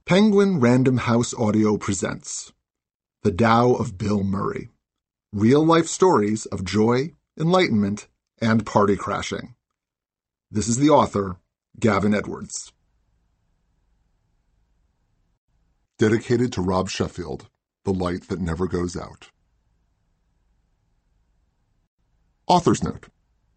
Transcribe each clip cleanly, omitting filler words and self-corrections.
Penguin Random House Audio presents The Tao of Bill Murray, real-life stories of joy, enlightenment, and party crashing. This is the author, Gavin Edwards. Dedicated to Rob Sheffield, The Light That Never Goes Out. Author's Note.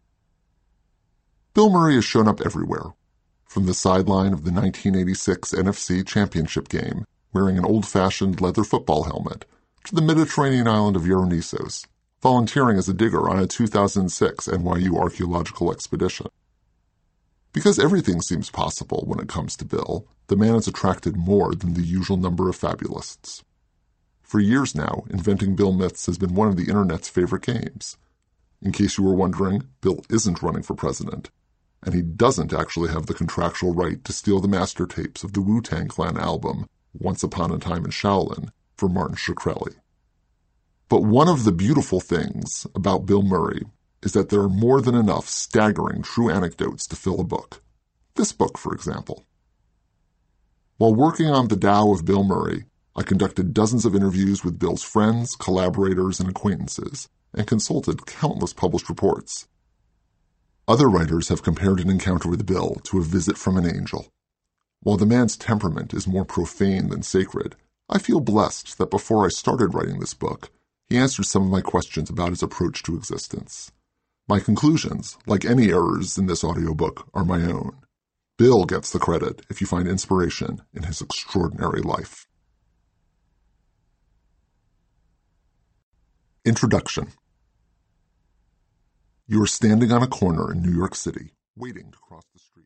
Bill Murray has shown up everywhere, from the sideline of the 1986 NFC Championship game, wearing an old-fashioned leather football helmet, to the Mediterranean island of Dionysos, volunteering as a digger on a 2006 NYU archaeological expedition. Because everything seems possible when it comes to Bill, the man has attracted more than the usual number of fabulists. For years now, inventing Bill myths has been one of the internet's favorite games. In case you were wondering, Bill isn't running for president, and he doesn't actually have the contractual right to steal the master tapes of the Wu-Tang Clan album, Once Upon a Time in Shaolin, for Martin Shkreli. But one of the beautiful things about Bill Murray is that there are more than enough staggering true anecdotes to fill a book. This book, for example. While working on The Tao of Bill Murray, I conducted dozens of interviews with Bill's friends, collaborators, and acquaintances, and consulted countless published reports. Other writers have compared an encounter with Bill to a visit from an angel. While the man's temperament is more profane than sacred, I feel blessed that before I started writing this book, he answered some of my questions about his approach to existence. My conclusions, like any errors in this audiobook, are my own. Bill gets the credit if you find inspiration in his extraordinary life. Introduction. You are standing on a corner in New York City, waiting to cross the street.